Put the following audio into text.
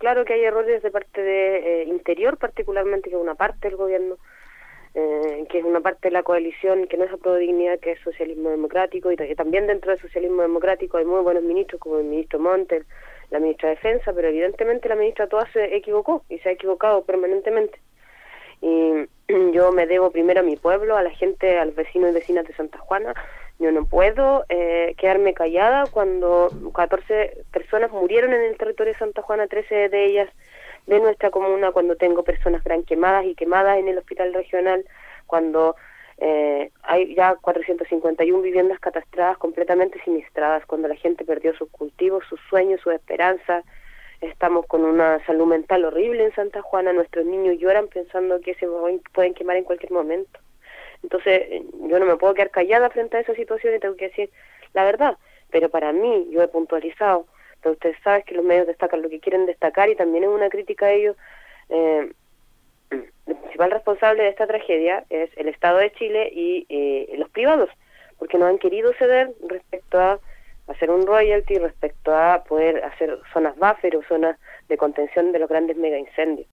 claro que hay errores de parte de Interior, particularmente, que es una parte del gobierno, que es una parte de la coalición que no es Aprodignidad, que es Socialismo Democrático, y también dentro del Socialismo Democrático hay muy buenos ministros, como el ministro Montes, la ministra de Defensa, pero evidentemente la ministra Toa se equivocó, y se ha equivocado permanentemente. Y yo me debo primero a mi pueblo, a la gente, a los vecinos y vecinas de Santa Juana. Yo no puedo quedarme callada cuando 14 personas murieron en el territorio de Santa Juana, 13 de ellas de nuestra comuna, cuando tengo personas gran quemadas y quemadas en el hospital regional, cuando hay ya 451 viviendas catastradas, completamente siniestradas, cuando la gente perdió sus cultivos, sus sueños, sus esperanzas. Estamos con una salud mental horrible en Santa Juana, nuestros niños lloran pensando que se pueden quemar en cualquier momento. Entonces, yo no me puedo quedar callada frente a esa situación y tengo que decir la verdad. Pero para mí, yo he puntualizado, pero ustedes saben que los medios destacan lo que quieren destacar, y también es una crítica a ellos. El principal responsable de esta tragedia es el Estado de Chile y los privados, porque no han querido ceder respecto a hacer un royalty, respecto a poder hacer zonas buffer o zonas de contención de los grandes mega incendios.